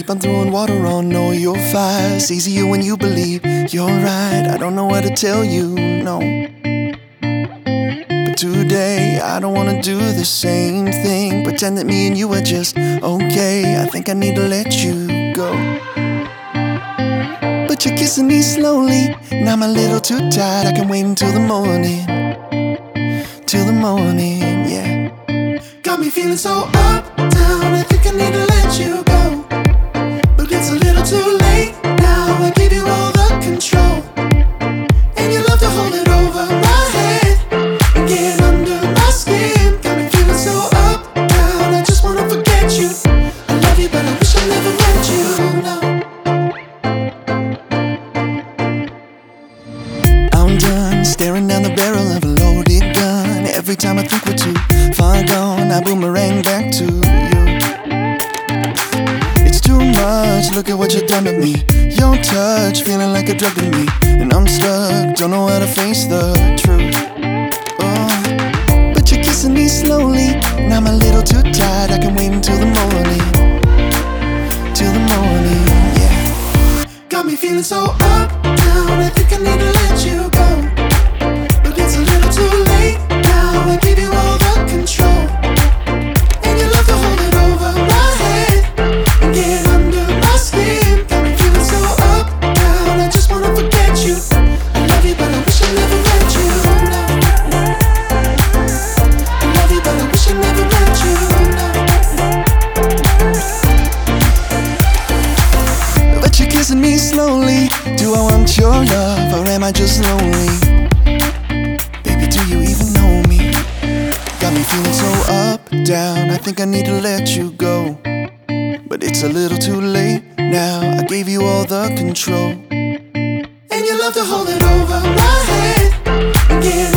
keep on throwing water on all your fires. It's easier when you believe you're right. I don't know what to tell you, no. But today I don't wanna do the same thing. Pretend that me and you are just okay. I think I need to let you go. But you're kissing me slowly, and I'm a little too tired. I can wait until the morning, till the morning, yeah. Got me feeling so up, down, I think I need to let you go. But it's a little too late now, I give you all the control. And you love to hold it over my head and get under my skin. Got me feeling so up, down, I just wanna forget you. I love you but I wish I never met you, no. I'm done staring down the barrel of a loaded gun. Every time I think we're too far gone, I boomerang back to you. It's too much, look at what you've done to me. Your touch, feeling like a drug to me. And I'm stuck, don't know how to face the truth. Oh, but you're kissing me slowly, and I'm a little too tired. I can wait until the morning, till the morning, yeah. Got me feeling so up, down, I think I need to let you go. But it's a little too late now, I give you all the control. And you love to hold it over my head and get under my skin. Got me feeling so up, down, I just wanna forget you. I love you but I wish I never met you, no. I love you but I wish I never met you, no. But you're kissing me slowly. Do I want your love or am I just lonely? Baby, do you even know me? Got me feeling so up, down, I think I need to let you go. But it's a little too late now, I gave you all the control. And you love to hold it over my head and get